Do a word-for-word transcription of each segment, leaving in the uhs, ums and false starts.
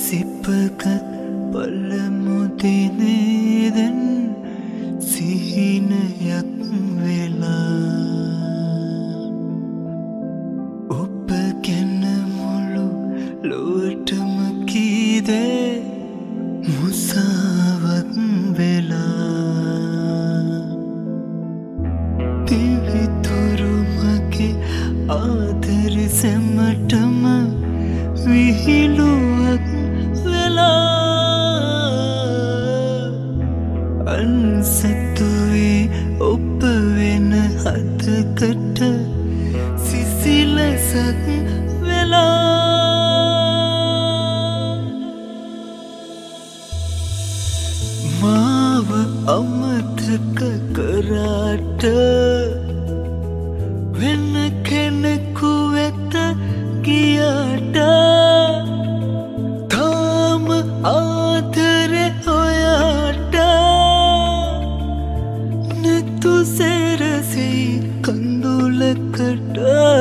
සිප්පකත් පළමු දිනේදන් සිහිනයක් වෙලා ඔබ ගැන මුළු ලොවටම කීදේ මුසාවක් වෙලා දිවිතුරු මගේ ආදරෙ සැමටම විහිළුවක් අන්සතුවේ ඔබ වෙන හදකට සිසිලසක් වෙලා මාව අමතක කරාට වෙන කෙනෙකු වෙත ගියාට තාම ආදරේ ඔයාට නැතු සෙරසී කඳුලකට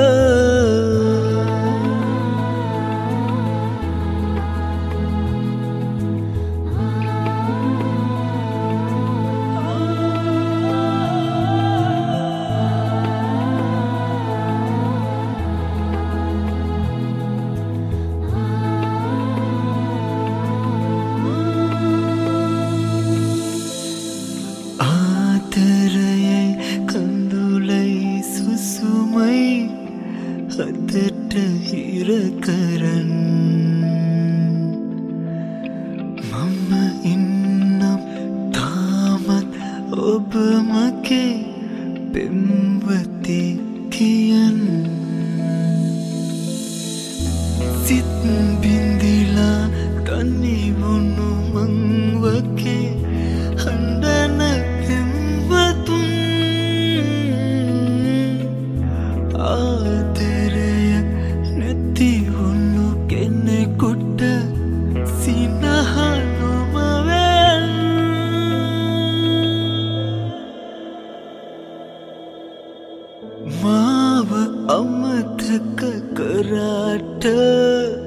ආදරයයි කඳුලයි සුසුමයි හදට හිර කරන් මම ඉන්නම් තාමත් ඔබ මගේ පෙම්වතේ කියන් සිත් බින්දිලා තනි වුණු මං වගේ හඬන පෙම්වතුන් ආදරයක් නැති වුණු කෙනෙකුට සිනහ නොම වෙන් මාව අමතක කරාට